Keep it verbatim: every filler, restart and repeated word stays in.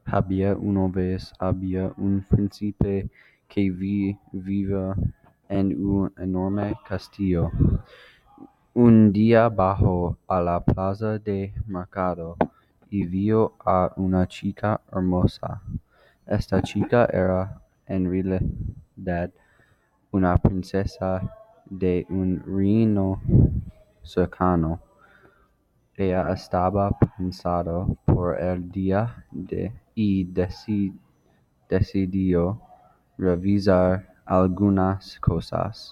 Había una vez había un príncipe que vi- vivía en un enorme castillo. Un día bajó a la plaza de mercado y vio a una chica hermosa. Esta chica era en realidad una princesa de un reino cercano. Ella estaba pensando por el día de, y deci- decidió revisar algunas cosas.